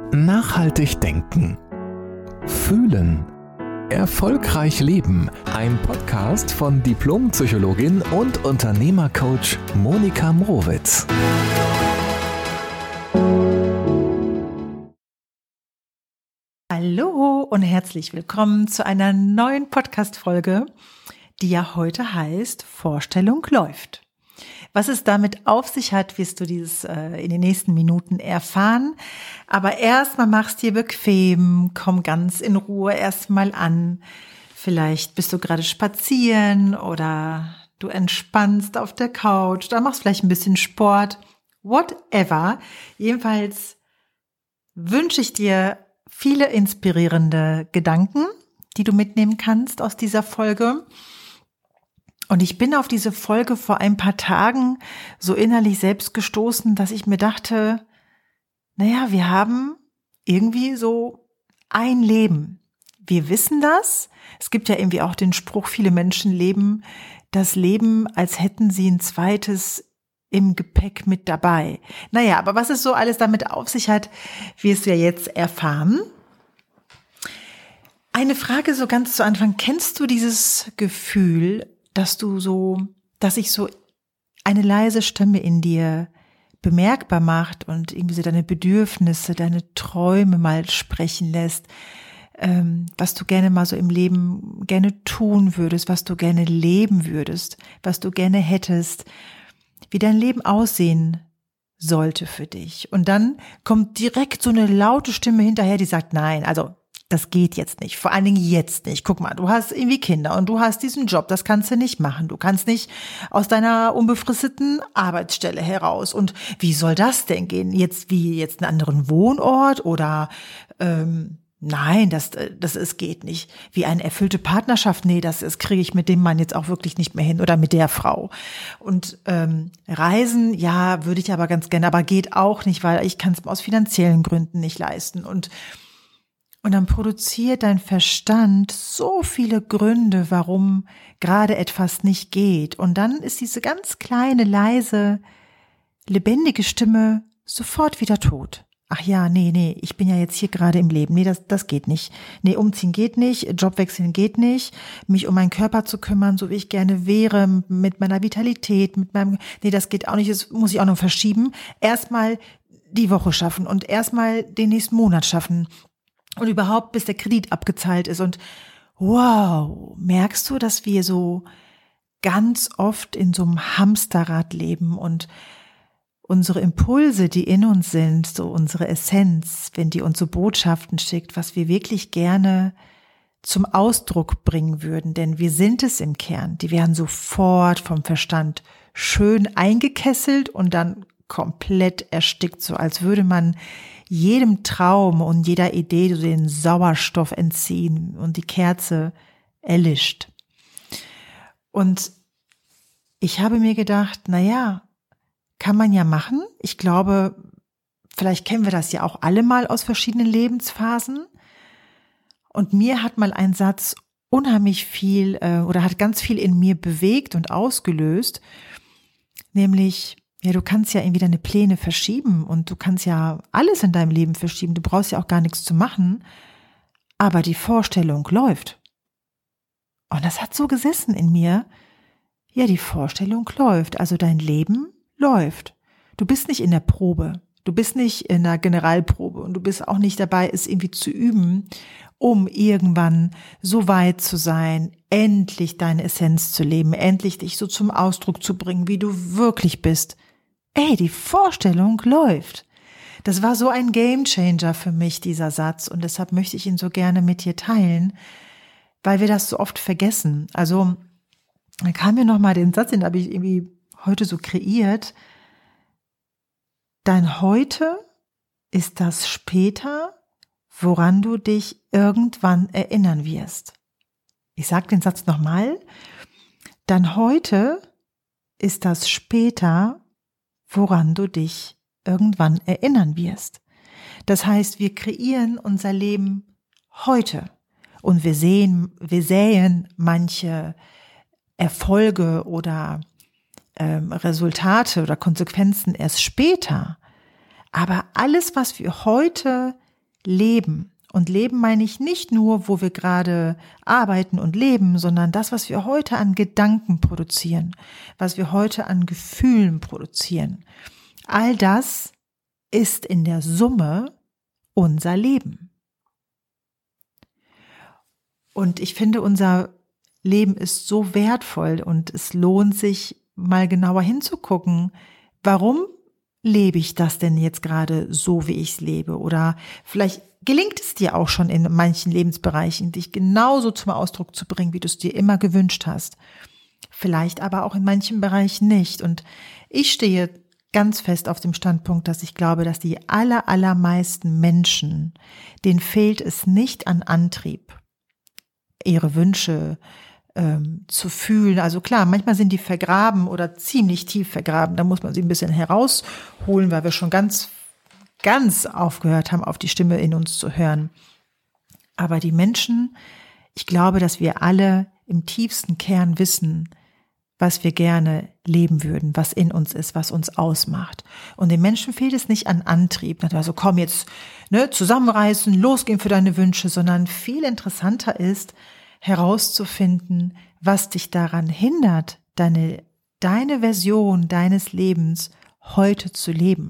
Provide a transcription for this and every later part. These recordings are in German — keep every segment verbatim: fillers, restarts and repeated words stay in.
Nachhaltig denken. Fühlen. Erfolgreich leben. Ein Podcast von Diplompsychologin und Unternehmercoach Monika Mrowitz. Hallo und herzlich willkommen zu einer neuen Podcast-Folge, die ja heute heißt Vorstellung läuft. Was es damit auf sich hat, wirst du dieses äh, in den nächsten Minuten erfahren. Aber erstmal mach's dir bequem, komm ganz in Ruhe erstmal an. Vielleicht bist du gerade spazieren oder du entspannst auf der Couch, oder machst vielleicht ein bisschen Sport, whatever. Jedenfalls wünsche ich dir viele inspirierende Gedanken, die du mitnehmen kannst aus dieser Folge. Und ich bin auf diese Folge vor ein paar Tagen so innerlich selbst gestoßen, dass ich mir dachte, naja, wir haben irgendwie so ein Leben. Wir wissen das. Es gibt ja irgendwie auch den Spruch, viele Menschen leben das Leben, als hätten sie ein zweites im Gepäck mit dabei. Naja, aber was es so alles damit auf sich hat, wirst du ja jetzt erfahren. Eine Frage so ganz zu Anfang. Kennst du dieses Gefühl, dass du so, dass sich so eine leise Stimme in dir bemerkbar macht und irgendwie so deine Bedürfnisse, deine Träume mal sprechen lässt, ähm, was du gerne mal so im Leben gerne tun würdest, was du gerne leben würdest, was du gerne hättest, wie dein Leben aussehen sollte für dich. Und dann kommt direkt so eine laute Stimme hinterher, die sagt, nein, also das geht jetzt nicht, vor allen Dingen jetzt nicht. Guck mal, du hast irgendwie Kinder und du hast diesen Job, das kannst du nicht machen. Du kannst nicht aus deiner unbefristeten Arbeitsstelle heraus. Und wie soll das denn gehen? Jetzt wie jetzt einen anderen Wohnort oder ähm, nein, das das es geht nicht. Wie eine erfüllte Partnerschaft, nee, das, das kriege ich mit dem Mann jetzt auch wirklich nicht mehr hin oder mit der Frau. Und ähm, Reisen, ja, würde ich aber ganz gerne, aber geht auch nicht, weil ich kann es aus finanziellen Gründen nicht leisten. Und Und dann produziert dein Verstand so viele Gründe, warum gerade etwas nicht geht. Und dann ist diese ganz kleine, leise, lebendige Stimme sofort wieder tot. Ach ja, nee, nee, ich bin ja jetzt hier gerade im Leben. Nee, das, das geht nicht. Nee, umziehen geht nicht, Job wechseln geht nicht, mich um meinen Körper zu kümmern, so wie ich gerne wäre, mit meiner Vitalität, mit meinem, nee, das geht auch nicht, das muss ich auch noch verschieben. Erstmal die Woche schaffen und erstmal den nächsten Monat schaffen. Und überhaupt, bis der Kredit abgezahlt ist. Und wow, merkst du, dass wir so ganz oft in so einem Hamsterrad leben und unsere Impulse, die in uns sind, so unsere Essenz, wenn die uns so Botschaften schickt, was wir wirklich gerne zum Ausdruck bringen würden, denn wir sind es im Kern, die werden sofort vom Verstand schön eingekesselt und dann komplett erstickt, so als würde man jedem Traum und jeder Idee so den Sauerstoff entziehen und die Kerze erlischt. Und ich habe mir gedacht, na ja, kann man ja machen. Ich glaube, vielleicht kennen wir das ja auch alle mal aus verschiedenen Lebensphasen. Und mir hat mal ein Satz unheimlich viel äh, oder hat ganz viel in mir bewegt und ausgelöst, nämlich: Ja, du kannst ja irgendwie deine Pläne verschieben und du kannst ja alles in deinem Leben verschieben. Du brauchst ja auch gar nichts zu machen, aber die Vorstellung läuft. Und das hat so gesessen in mir. Ja, die Vorstellung läuft, also dein Leben läuft. Du bist nicht in der Probe, du bist nicht in der Generalprobe und du bist auch nicht dabei, es irgendwie zu üben, um irgendwann so weit zu sein, endlich deine Essenz zu leben, endlich dich so zum Ausdruck zu bringen, wie du wirklich bist. Ey, die Vorstellung läuft. Das war so ein Gamechanger für mich, dieser Satz, und deshalb möchte ich ihn so gerne mit dir teilen, weil wir das so oft vergessen. Also, dann kam mir nochmal den Satz, den habe ich irgendwie heute so kreiert. Dein Heute ist das Später, woran du dich irgendwann erinnern wirst. Ich sage den Satz nochmal. Dein Heute ist das Später, woran du dich irgendwann erinnern wirst. Das heißt, wir kreieren unser Leben heute und wir sehen, wir säen manche Erfolge oder ähm, Resultate oder Konsequenzen erst später. Aber alles, was wir heute Leben. Und Leben meine ich nicht nur, wo wir gerade arbeiten und leben, sondern das, was wir heute an Gedanken produzieren, was wir heute an Gefühlen produzieren. All das ist in der Summe unser Leben. Und ich finde, unser Leben ist so wertvoll und es lohnt sich, mal genauer hinzugucken, warum lebe ich das denn jetzt gerade so, wie ich es lebe? Oder vielleicht gelingt es dir auch schon in manchen Lebensbereichen, dich genauso zum Ausdruck zu bringen, wie du es dir immer gewünscht hast. Vielleicht aber auch in manchen Bereichen nicht. Und ich stehe ganz fest auf dem Standpunkt, dass ich glaube, dass die aller, allermeisten Menschen, denen fehlt es nicht an Antrieb, ihre Wünsche ähm, zu fühlen. Also klar, manchmal sind die vergraben oder ziemlich tief vergraben. Da muss man sie ein bisschen herausholen, weil wir schon ganz, ganz aufgehört haben, auf die Stimme in uns zu hören. Aber die Menschen, ich glaube, dass wir alle im tiefsten Kern wissen, was wir gerne leben würden, was in uns ist, was uns ausmacht. Und den Menschen fehlt es nicht an Antrieb, also komm jetzt, ne, zusammenreißen, losgehen für deine Wünsche, sondern viel interessanter ist, herauszufinden, was dich daran hindert, deine, deine Version deines Lebens heute zu leben.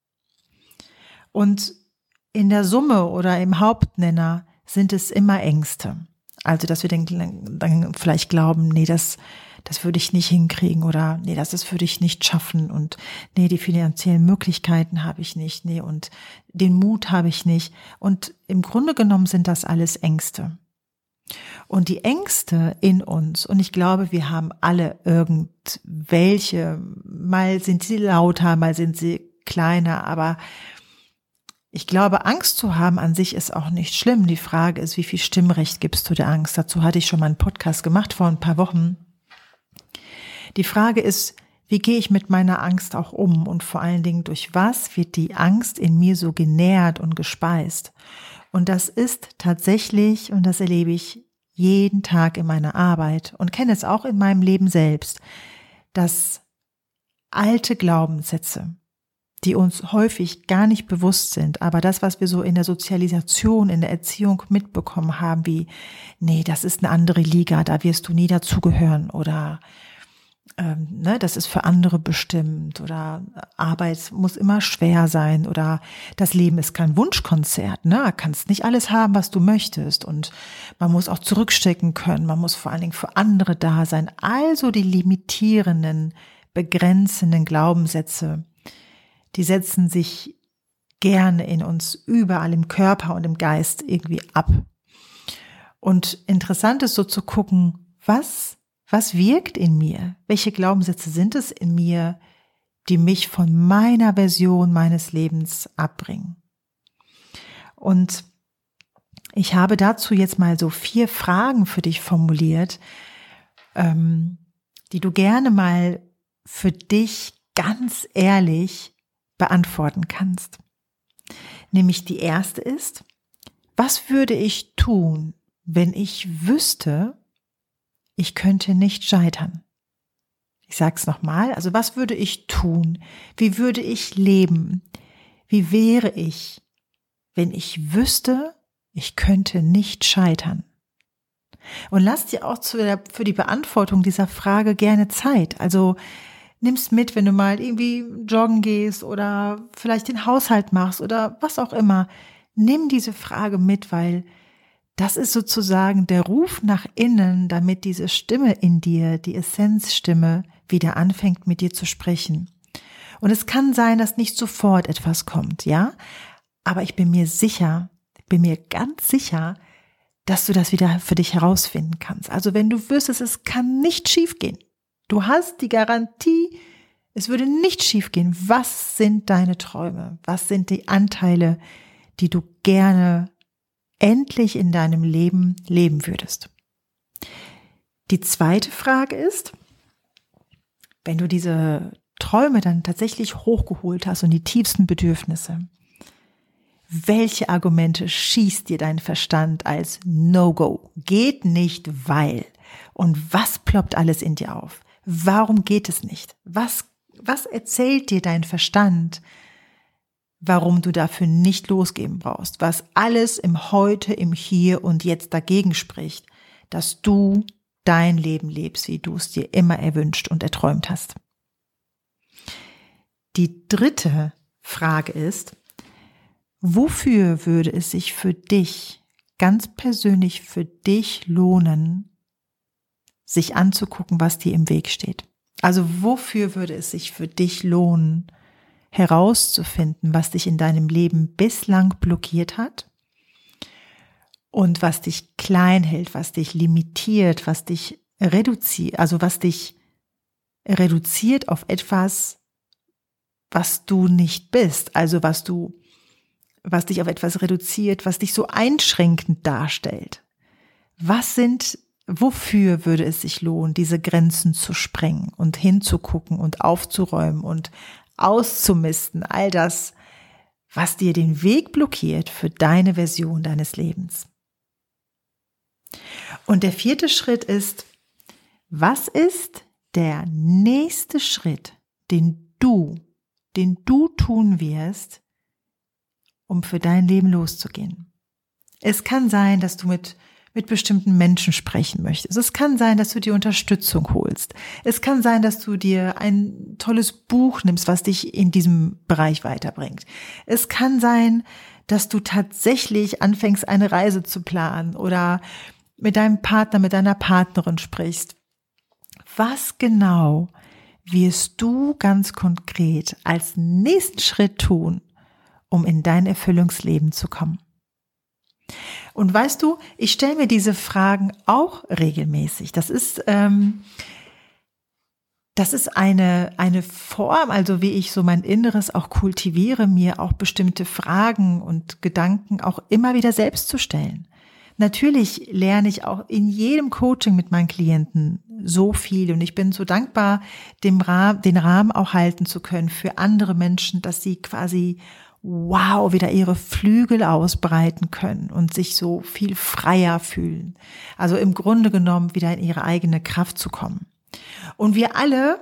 Und in der Summe oder im Hauptnenner sind es immer Ängste. Also, dass wir dann, dann vielleicht glauben, nee, das, das würde ich nicht hinkriegen oder nee, das, das würde ich nicht schaffen und nee, die finanziellen Möglichkeiten habe ich nicht, nee, und den Mut habe ich nicht. Und im Grunde genommen sind das alles Ängste. Und die Ängste in uns, und ich glaube, wir haben alle irgendwelche, mal sind sie lauter, mal sind sie kleiner, aber ich glaube, Angst zu haben an sich ist auch nicht schlimm. Die Frage ist, wie viel Stimmrecht gibst du der Angst? Dazu hatte ich schon mal einen Podcast gemacht vor ein paar Wochen. Die Frage ist, wie gehe ich mit meiner Angst auch um? Und vor allen Dingen, durch was wird die Angst in mir so genährt und gespeist? Und das ist tatsächlich, und das erlebe ich jeden Tag in meiner Arbeit und kenne es auch in meinem Leben selbst, dass alte Glaubenssätze, die uns häufig gar nicht bewusst sind, aber das, was wir so in der Sozialisation, in der Erziehung mitbekommen haben, wie, nee, das ist eine andere Liga, da wirst du nie dazugehören oder ähm, ne, das ist für andere bestimmt oder Arbeit muss immer schwer sein oder das Leben ist kein Wunschkonzert, ne, du kannst nicht alles haben, was du möchtest und man muss auch zurückstecken können, man muss vor allen Dingen für andere da sein, also die limitierenden, begrenzenden Glaubenssätze, die setzen sich gerne in uns überall im Körper und im Geist irgendwie ab. Und interessant ist so zu gucken, was, was wirkt in mir? Welche Glaubenssätze sind es in mir, die mich von meiner Version meines Lebens abbringen? Und ich habe dazu jetzt mal so vier Fragen für dich formuliert, ähm, die du gerne mal für dich ganz ehrlich beantworten kannst. Nämlich die erste ist, was würde ich tun, wenn ich wüsste, ich könnte nicht scheitern? Ich sag's nochmal, also was würde ich tun? Wie würde ich leben? Wie wäre ich, wenn ich wüsste, ich könnte nicht scheitern? Und lass dir auch für die Beantwortung dieser Frage gerne Zeit. Also nimm's mit, wenn du mal irgendwie joggen gehst oder vielleicht den Haushalt machst oder was auch immer. Nimm diese Frage mit, weil das ist sozusagen der Ruf nach innen, damit diese Stimme in dir, die Essenzstimme, wieder anfängt mit dir zu sprechen. Und es kann sein, dass nicht sofort etwas kommt, ja? Aber ich bin mir sicher, ich bin mir ganz sicher, dass du das wieder für dich herausfinden kannst. Also wenn du wüsstest, es kann nicht schiefgehen. Du hast die Garantie, es würde nicht schiefgehen. Was sind deine Träume? Was sind die Anteile, die du gerne endlich in deinem Leben leben würdest? Die zweite Frage ist, wenn du diese Träume dann tatsächlich hochgeholt hast und die tiefsten Bedürfnisse, welche Argumente schießt dir dein Verstand als No-Go? Geht nicht, weil. Und was ploppt alles in dir auf? Warum geht es nicht? Was, was erzählt dir dein Verstand, warum du dafür nicht losgeben brauchst, was alles im Heute, im Hier und Jetzt dagegen spricht, dass du dein Leben lebst, wie du es dir immer erwünscht und erträumt hast. Die dritte Frage ist, wofür würde es sich für dich, ganz persönlich für dich lohnen, sich anzugucken, was dir im Weg steht? Also wofür würde es sich für dich lohnen, herauszufinden, was dich in deinem Leben bislang blockiert hat und was dich klein hält, was dich limitiert, was dich reduziert, also was dich reduziert auf etwas, was du nicht bist, also was du, was dich auf etwas reduziert, was dich so einschränkend darstellt. Was sind, wofür würde es sich lohnen, diese Grenzen zu sprengen und hinzugucken und aufzuräumen und auszumisten, all das, was dir den Weg blockiert für deine Version deines Lebens. Und der vierte Schritt ist, was ist der nächste Schritt, den du, den du tun wirst, um für dein Leben loszugehen? Es kann sein, dass du mit mit bestimmten Menschen sprechen möchtest. Es kann sein, dass du dir Unterstützung holst. Es kann sein, dass du dir ein tolles Buch nimmst, was dich in diesem Bereich weiterbringt. Es kann sein, dass du tatsächlich anfängst, eine Reise zu planen oder mit deinem Partner, mit deiner Partnerin sprichst. Was genau wirst du ganz konkret als nächsten Schritt tun, um in dein Erfüllungsleben zu kommen? Und weißt du, ich stelle mir diese Fragen auch regelmäßig. Das ist, ähm, das ist eine, eine Form, also wie ich so mein Inneres auch kultiviere, mir auch bestimmte Fragen und Gedanken auch immer wieder selbst zu stellen. Natürlich lerne ich auch in jedem Coaching mit meinen Klienten so viel und ich bin so dankbar, dem Rahmen, den Rahmen auch halten zu können für andere Menschen, dass sie quasi wow, wieder ihre Flügel ausbreiten können und sich so viel freier fühlen. Also im Grunde genommen wieder in ihre eigene Kraft zu kommen. Und wir alle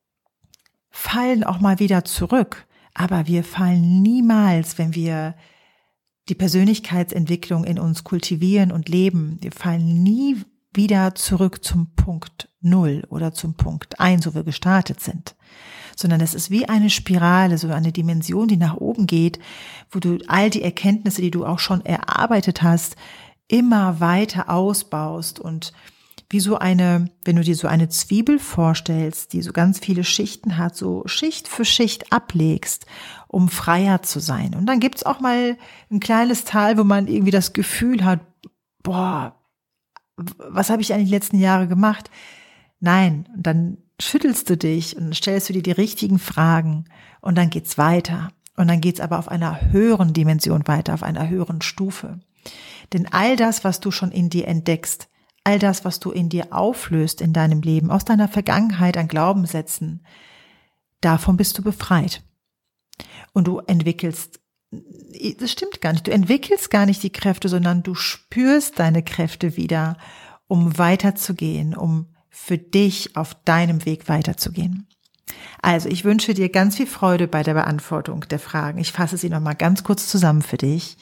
fallen auch mal wieder zurück, aber wir fallen niemals, wenn wir die Persönlichkeitsentwicklung in uns kultivieren und leben. Wir fallen nie wieder zurück zum Punkt Null oder zum Punkt Eins, wo wir gestartet sind. Sondern es ist wie eine Spirale, so eine Dimension, die nach oben geht, wo du all die Erkenntnisse, die du auch schon erarbeitet hast, immer weiter ausbaust und wie so eine, wenn du dir so eine Zwiebel vorstellst, die so ganz viele Schichten hat, so Schicht für Schicht ablegst, um freier zu sein. Und dann gibt's auch mal ein kleines Tal, wo man irgendwie das Gefühl hat, boah, was habe ich eigentlich die letzten Jahre gemacht? Nein, und dann schüttelst du dich und stellst du dir die richtigen Fragen und dann geht's weiter. Und dann geht's aber auf einer höheren Dimension weiter, auf einer höheren Stufe. Denn all das, was du schon in dir entdeckst, all das, was du in dir auflöst in deinem Leben, aus deiner Vergangenheit an Glaubenssätzen, davon bist du befreit. Und du entwickelst, das stimmt gar nicht, du entwickelst gar nicht die Kräfte, sondern du spürst deine Kräfte wieder, um weiterzugehen, um für dich auf deinem Weg weiterzugehen. Also ich wünsche dir ganz viel Freude bei der Beantwortung der Fragen. Ich fasse sie nochmal ganz kurz zusammen für dich.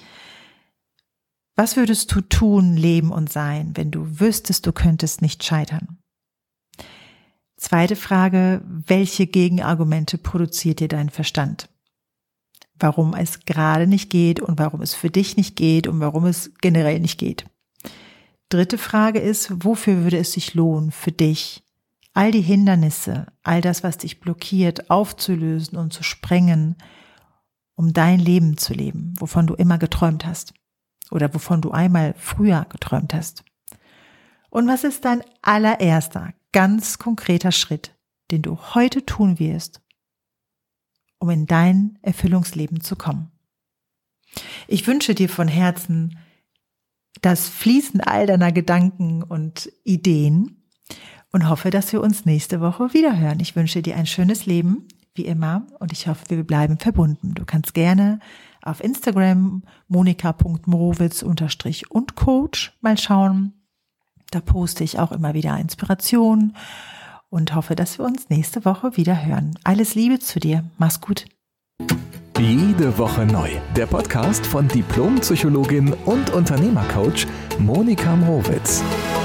Was würdest du tun, leben und sein, wenn du wüsstest, du könntest nicht scheitern? Zweite Frage, welche Gegenargumente produziert dir dein Verstand? Warum es gerade nicht geht und warum es für dich nicht geht und warum es generell nicht geht. Dritte Frage ist, wofür würde es sich lohnen für dich, all die Hindernisse, all das, was dich blockiert, aufzulösen und zu sprengen, um dein Leben zu leben, wovon du immer geträumt hast oder wovon du einmal früher geträumt hast. Und was ist dein allererster, ganz konkreter Schritt, den du heute tun wirst, um in dein Erfüllungsleben zu kommen? Ich wünsche dir von Herzen das Fließen all deiner Gedanken und Ideen und hoffe, dass wir uns nächste Woche wiederhören. Ich wünsche dir ein schönes Leben, wie immer, und ich hoffe, wir bleiben verbunden. Du kannst gerne auf Instagram monika punkt morowitz unterstrich und Coach mal schauen. Da poste ich auch immer wieder Inspiration und hoffe, dass wir uns nächste Woche wieder hören. Alles Liebe zu dir. Mach's gut. Jede Woche neu. Der Podcast von Diplompsychologin und Unternehmercoach Monika Mrowitz.